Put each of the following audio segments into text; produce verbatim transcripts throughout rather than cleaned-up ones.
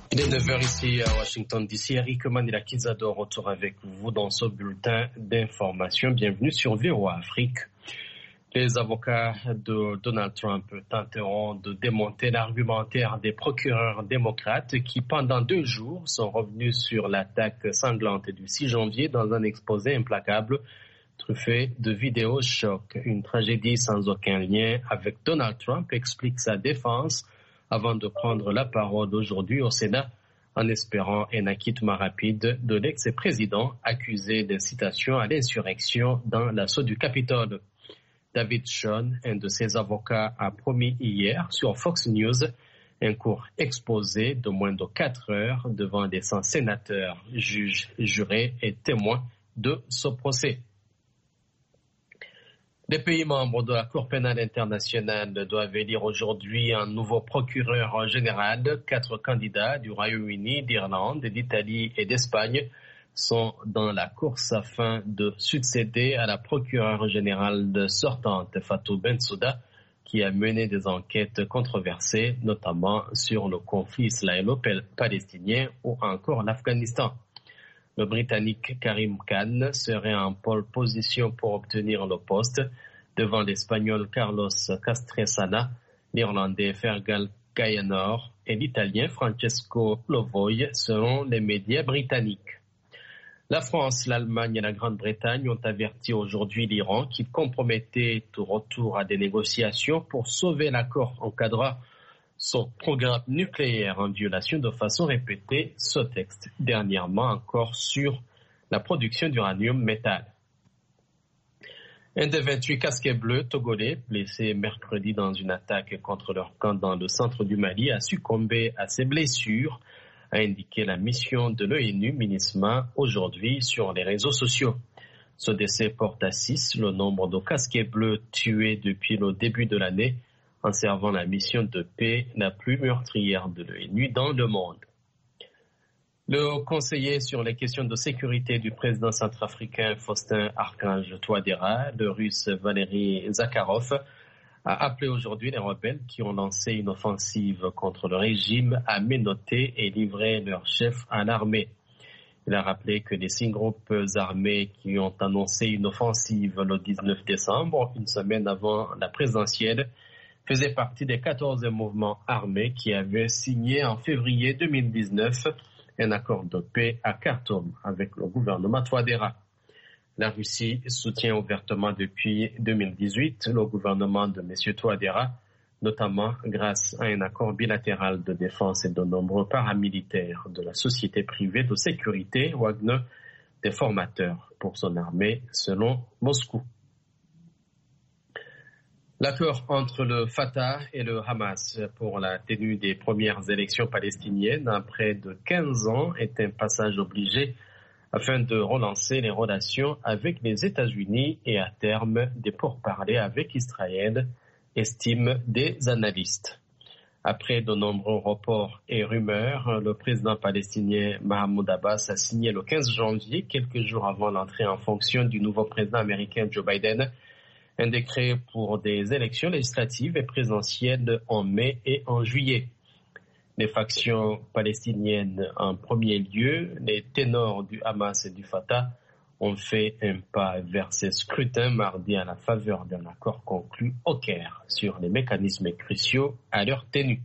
Il est neuf heures ici à Washington D C. Eric Manila-Kiza de retour avec vous dans ce bulletin d'information. Bienvenue sur V O A Afrique. Les avocats de Donald Trump tenteront de démonter l'argumentaire des procureurs démocrates qui, pendant deux jours, sont revenus sur l'attaque sanglante du six janvier dans un exposé implacable truffé de vidéos choc. Une tragédie sans aucun lien avec Donald Trump, explique sa défense avant de prendre la parole aujourd'hui au Sénat en espérant un acquittement rapide de l'ex-président accusé d'incitation à l'insurrection dans l'assaut du Capitole. David Schoen, un de ses avocats, a promis hier sur Fox News un court exposé de moins de quatre heures devant des cent sénateurs, juges, jurés et témoins de ce procès. Les pays membres de la Cour pénale internationale doivent élire aujourd'hui un nouveau procureur général. Quatre candidats du Royaume-Uni, d'Irlande, d'Italie et d'Espagne sont dans la course afin de succéder à la procureure générale sortante, Fatou Bensouda, qui a mené des enquêtes controversées, notamment sur le conflit israélo-palestinien ou encore l'Afghanistan. Le Britannique Karim Khan serait en pole position pour obtenir le poste devant l'Espagnol Carlos Castresana, l'Irlandais Fergal Gayanor et l'Italien Francesco Lovoy, selon les médias britanniques. La France, l'Allemagne et la Grande-Bretagne ont averti aujourd'hui l'Iran qui compromettait tout retour à des négociations pour sauver l'accord encadrant son programme nucléaire en violation de façon répétée, ce texte dernièrement encore sur la production d'uranium métal. Un des vingt-huit casquets bleus togolais, blessé mercredi dans une attaque contre leur camp dans le centre du Mali, a succombé à ses blessures, a indiqué la mission de l'ONU MINUSMA aujourd'hui sur les réseaux sociaux. Ce décès porte à six le nombre de casquets bleus tués depuis le début de l'année, en servant la mission de paix la plus meurtrière de l'ONU dans le monde. Le conseiller sur les questions de sécurité du président centrafricain Faustin Archange Touadéra, le russe Valéry Zakharov, a appelé aujourd'hui les rebelles qui ont lancé une offensive contre le régime à menotter et livrer leur chef à l'armée. Il a rappelé que les six groupes armés qui ont annoncé une offensive le dix-neuf décembre, une semaine avant la présidentielle, faisaient partie des quatorze mouvements armés qui avaient signé en février deux mille dix-neuf un accord de paix à Khartoum avec le gouvernement Touadéra. La Russie soutient ouvertement depuis deux mille dix-huit le gouvernement de M. Touadéra, notamment grâce à un accord bilatéral de défense et de nombreux paramilitaires de la société privée de sécurité Wagner, des formateurs pour son armée, selon Moscou. L'accord entre le Fatah et le Hamas pour la tenue des premières élections palestiniennes après de quinze ans est un passage obligé afin de relancer les relations avec les États-Unis et à terme des pourparlers avec Israël, estiment des analystes. Après de nombreux reports et rumeurs, le président palestinien Mahmoud Abbas a signé le quinze janvier, quelques jours avant l'entrée en fonction du nouveau président américain Joe Biden, un décret pour des élections législatives et présidentielles en mai et en juillet. Les factions palestiniennes en premier lieu, les ténors du Hamas et du Fatah ont fait un pas vers ces scrutins mardi à la faveur d'un accord conclu au Caire sur les mécanismes cruciaux à leur tenue.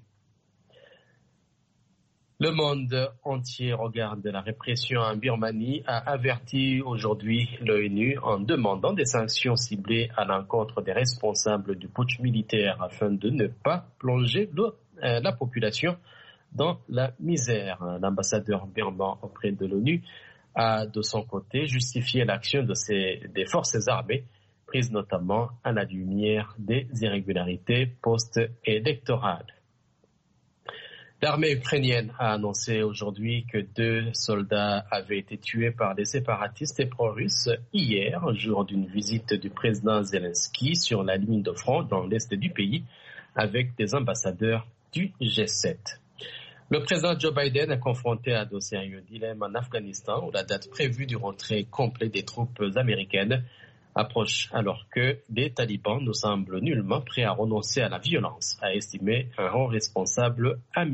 Le monde entier regarde la répression en Birmanie, a averti aujourd'hui l'ONU en demandant des sanctions ciblées à l'encontre des responsables du putsch militaire afin de ne pas plonger le, euh, la population dans la misère. L'ambassadeur birman auprès de l'ONU a de son côté justifié l'action de ces, des forces armées, prises notamment à la lumière des irrégularités post-électorales. L'armée ukrainienne a annoncé aujourd'hui que deux soldats avaient été tués par des séparatistes et pro-russes hier, jour d'une visite du président Zelensky sur la ligne de front dans l'est du pays avec des ambassadeurs du G sept. Le président Joe Biden est confronté à de sérieux dilemmes en Afghanistan où la date prévue du retrait complet des troupes américaines approche alors que les talibans ne semblent nullement prêts à renoncer à la violence, a estimé un haut responsable américain.